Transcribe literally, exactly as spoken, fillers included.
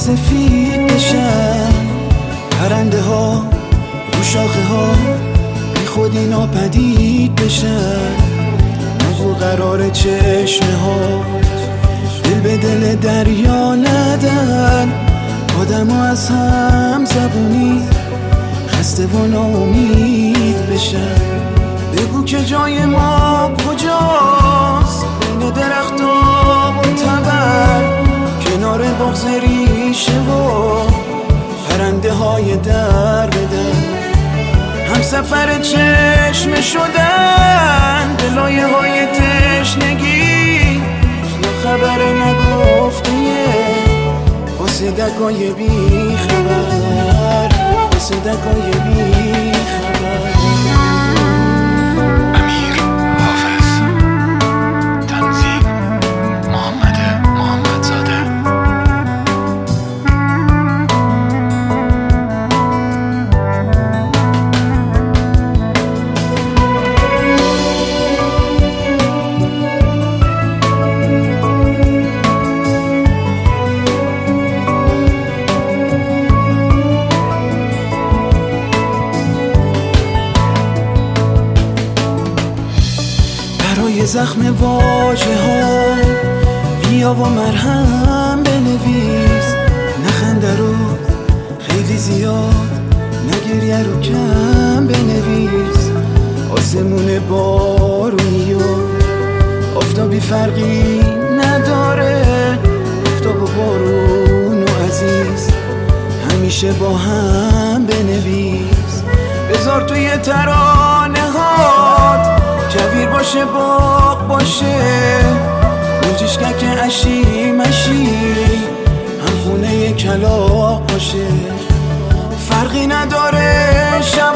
سفید بشن، پرنده ها رو شاخه ها بی خودی ناپدید بشن. نگو قرار چشمه ها دل به دل دریا ندن، آدم ها از هم زبونی خسته و ناامید بشن. بگو که جای ما کجاست، بین درخت‌ها و تبر، کنار بغض ریشه و پرنده های در بدن. هم سفر چشم شدن به لایه های تشنگی، یا خبر نگفته واسه دکای بی خبر، واسه دکای بی خبر. برای زخم واژه ها بیا و مرهم بنویس، نخنده رو خیلی زیاد، نگریه رو کم بنویس. آسمون بارونی و آفتابی فرقی نداره، آفتاب و بارون و عزیز همیشه با هم بنویس. بذار توی ترانه هات کویر باشه، باغ باشه، گنجشکک اشی مشی، هم خونه کلاغ باشه. فرقی نداره شب